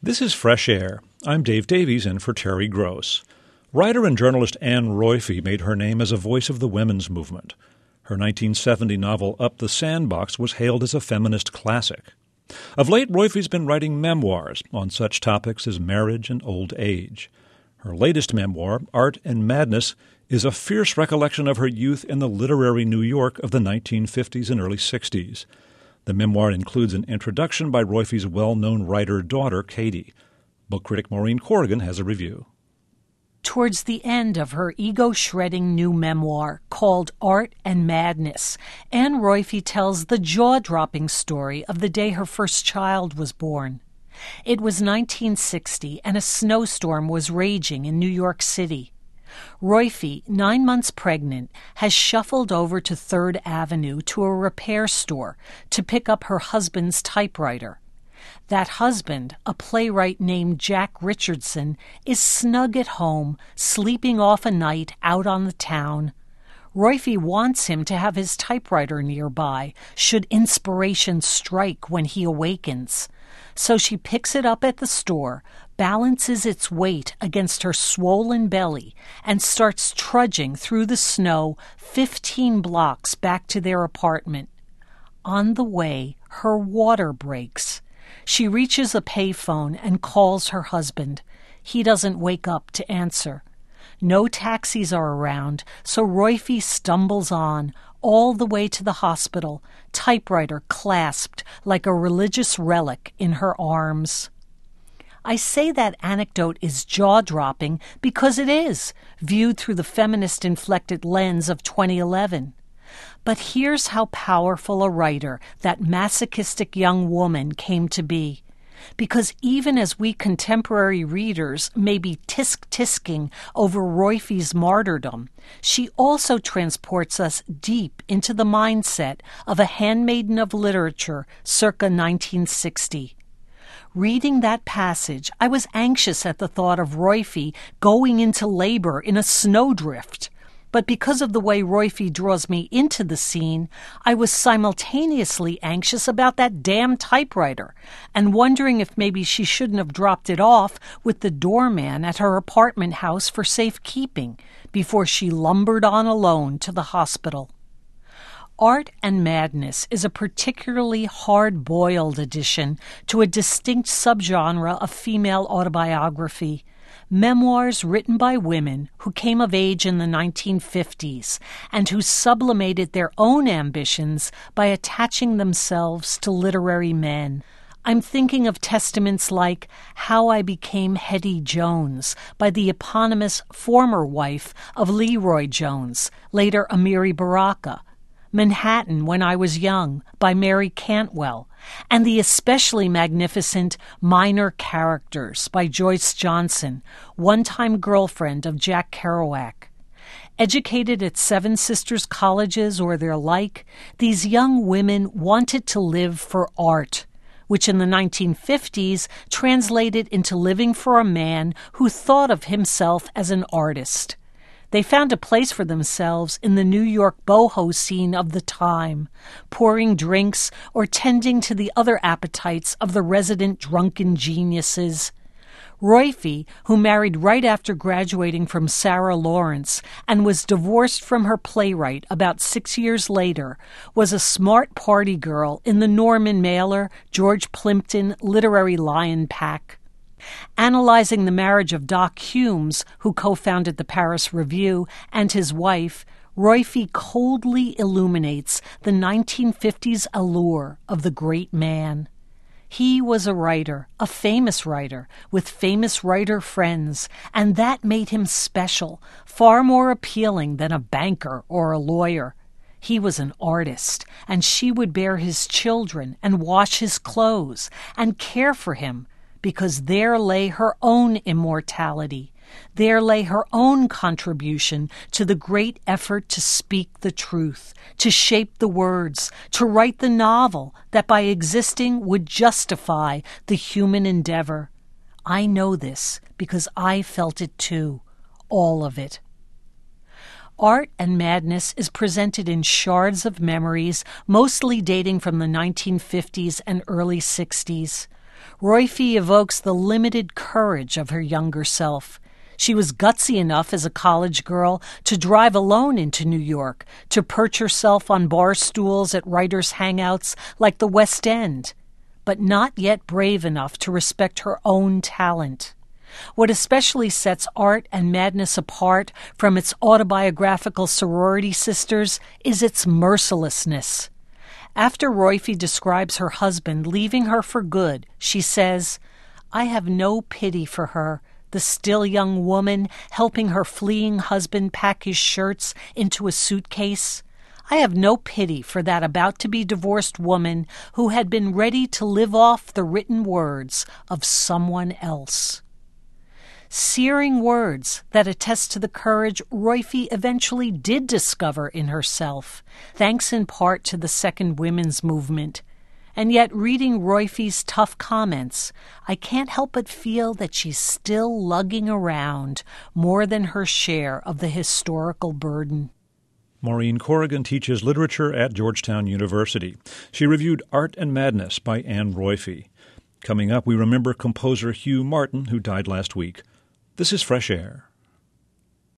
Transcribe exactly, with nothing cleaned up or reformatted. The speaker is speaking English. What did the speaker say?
This is Fresh Air. I'm Dave Davies in for Terry Gross. Writer and journalist Anne Roiphe made her name as a voice of the women's movement. Her nineteen seventy novel Up the Sandbox was hailed as a feminist classic. Of late, Roiphe's been writing memoirs on such topics as marriage and old age. Her latest memoir, Art and Madness, is a fierce recollection of her youth in the literary New York of the nineteen fifties and early sixties. The memoir includes an introduction by Roiphe's well-known writer-daughter, Katie. Book critic Maureen Corrigan has a review. Towards the end of her ego-shredding new memoir called Art and Madness, Anne Roiphe tells the jaw-dropping story of the day her first child was born. It was nineteen sixty, and a snowstorm was raging in New York City. Roiphe, nine months pregnant, has shuffled over to Third Avenue to a repair store to pick up her husband's typewriter. That husband, a playwright named Jack Richardson, is snug at home, sleeping off a night out on the town. Roiphe wants him to have his typewriter nearby, should inspiration strike when he awakens. So she picks it up at the store, balances its weight against her swollen belly, and starts trudging through the snow fifteen blocks back to their apartment. On the way, her water breaks. She reaches a payphone and calls her husband. He doesn't wake up to answer. No taxis are around, so Roiphe stumbles on, all the way to the hospital, typewriter clasped like a religious relic in her arms. I say that anecdote is jaw-dropping because it is, viewed through the feminist-inflected lens of twenty eleven. But here's how powerful a writer that masochistic young woman came to be. Because even as we contemporary readers may be tisk-tisking over Roiphe's martyrdom, she also transports us deep into the mindset of a handmaiden of literature circa nineteen sixty. Reading that passage, I was anxious at the thought of Roiphe going into labor in a snowdrift. But because of the way Roiphe draws me into the scene, I was simultaneously anxious about that damn typewriter and wondering if maybe she shouldn't have dropped it off with the doorman at her apartment house for safekeeping before she lumbered on alone to the hospital. Art and Madness is a particularly hard-boiled addition to a distinct subgenre of female autobiography. Memoirs written by women who came of age in the nineteen fifties and who sublimated their own ambitions by attaching themselves to literary men. I'm thinking of testaments like How I Became Hetty Jones by the eponymous former wife of Leroy Jones, later Amiri Baraka, Manhattan When I Was Young by Mary Cantwell, and the especially magnificent Minor Characters by Joyce Johnson, one-time girlfriend of Jack Kerouac. Educated at Seven Sisters colleges or their like, these young women wanted to live for art, which in the nineteen fifties translated into living for a man who thought of himself as an artist. They found a place for themselves in the New York boho scene of the time, pouring drinks or tending to the other appetites of the resident drunken geniuses. Roiphe, who married right after graduating from Sarah Lawrence and was divorced from her playwright about six years later, was a smart party girl in the Norman Mailer, George Plimpton literary lion pack. Analyzing the marriage of Doc Humes, who co-founded the Paris Review, and his wife, Roiphe coldly illuminates the nineteen fifties allure of the great man. He was a writer, a famous writer, with famous writer friends, and that made him special, far more appealing than a banker or a lawyer. He was an artist, and she would bear his children and wash his clothes and care for him, because there lay her own immortality. There lay her own contribution to the great effort to speak the truth, to shape the words, to write the novel that by existing would justify the human endeavor. I know this because I felt it too, all of it. Art and Madness is presented in shards of memories, mostly dating from the nineteen fifties and early sixties. Roiphe evokes the limited courage of her younger self. She was gutsy enough as a college girl to drive alone into New York, to perch herself on bar stools at writers' hangouts like the West End, but not yet brave enough to respect her own talent. What especially sets Art and Madness apart from its autobiographical sorority sisters is its mercilessness. After Roiphe describes her husband leaving her for good, she says, "I have no pity for her, the still young woman helping her fleeing husband pack his shirts into a suitcase. I have no pity for that about-to-be divorced woman who had been ready to live off the written words of someone else." Searing words that attest to the courage Roiphe eventually did discover in herself, thanks in part to the second women's movement. And yet, reading Roiphe's tough comments, I can't help but feel that she's still lugging around more than her share of the historical burden. Maureen Corrigan teaches literature at Georgetown University. She reviewed Art and Madness by Anne Roiphe. Coming up, we remember composer Hugh Martin, who died last week. This is Fresh Air.